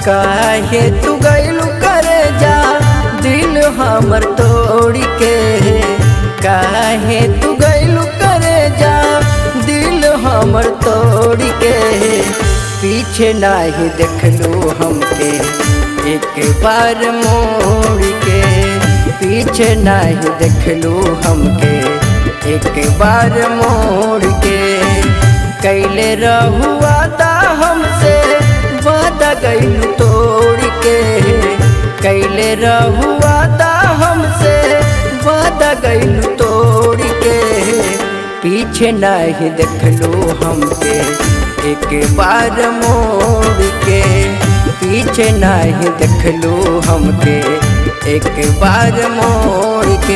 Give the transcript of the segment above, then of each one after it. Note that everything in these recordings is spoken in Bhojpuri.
काहे तू गइलू करे जा दिल हमर तोड़ के, काहे तू गइलू करे जा दिल हमर तोड़ के। पीछे नाही देखलू हमके एक बार मोड़ के, पीछे नाही देखलू हमके एक बार मोड़ के। कैले रहू वादा हमसे वादा गइलू तोड़ के, कैले रहू वादा हमसे वादा गइलू तोड़ के। पीछे नहीं देखलू हमके एक बार मोड़ के, पीछे नहीं देखलू हमके एक बार मोड़ के।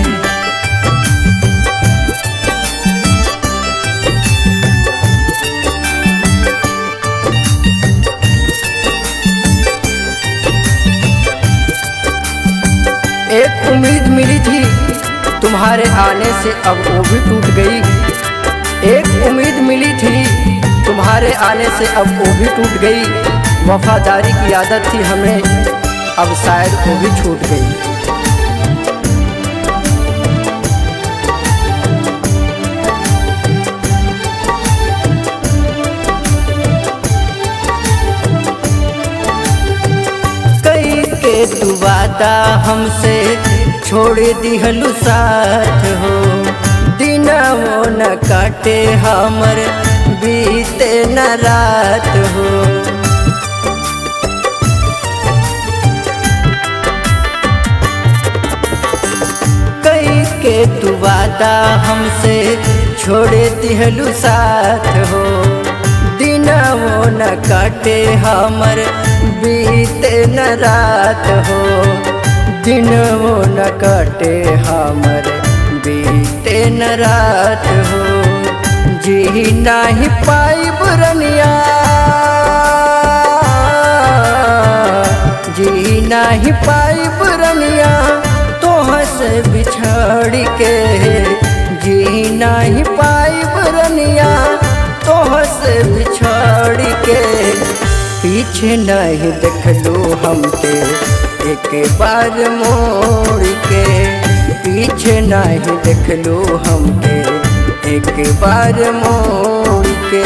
एक उम्मीद मिली थी तुम्हारे आने से अब वो भी टूट गई, एक उम्मीद मिली थी तुम्हारे आने से अब वो भी टूट गई। वफादारी की आदत थी हमें अब शायद वो भी छूट गई। कई के तू वादा हमसे छोड़ दिहलू साथ हो, दिन वो न काटे हमर बीते न रात हो। कई के तू वादा हमसे छोड़ दिहलू साथ हो, दिन वो न काटे हमर बीते न रात हो। दिन वो न काटे हमर बीते न रात हो। जी नहीं पाई बुरनिया, जी नहीं पाई बुरनिया तोह से बिछड़ के, जी नहीं पाई बुरनिया तोह से बिछड़ के। पीछे नहीं देखलू हमके एक बार मोड़ के, पीछे नहीं देखलू हमके एक बार मोड़ के।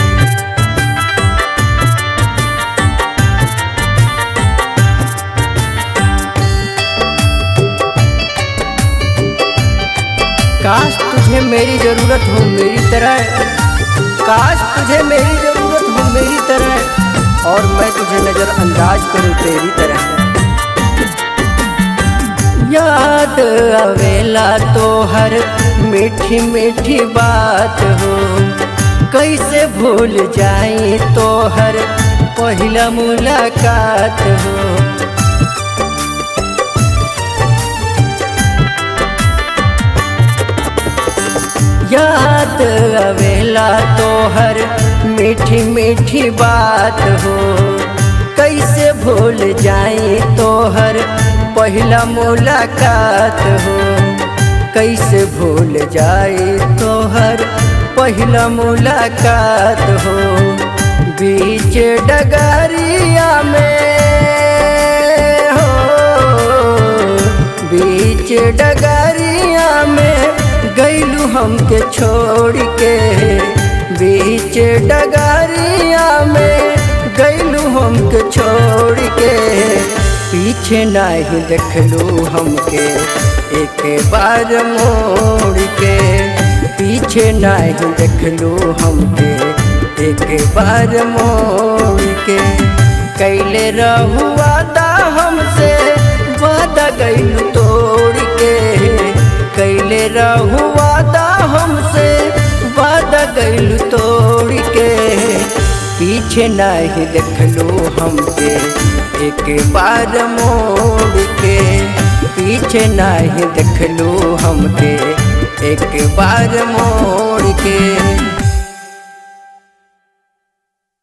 काश तुझे मेरी जरूरत हो मेरी तरह, काश तुझे मेरी जरूरत हो मेरी तरह, और मैं तुझे नजरअंदाज करूं तेरी तरह। याद आवेला तो हर मीठी मीठी बात हो, कैसे भूल जाई तो हर पहला मुलाकात हो। याद आवेला तो हर मीठी मीठी बात हो, कैसे भूल जाई तो हर पहला मुलाकात हो। कैसे भूल जाई तो हर पहला मुलाकात हो। बीच डगरिया में हो, बीच डगरिया में गइलू हमके छोड़ के, बीच डगरिया में गइलू हमके छोड़ के। पीछे नहीं देखलू हमके एक बार मोड़ के, पीछे नहीं देखलू हमके एक बार मोड़ के। कैले रहू वादा हमसे वादा गइलू तोड़ के, कैले रहू वादा हमसे वादा गइलू तोड़ के। पीछे नहीं देखलू हमके एक बार मोड़ के, पीछे नहीं देखलू हमके एक बार मोड़ के।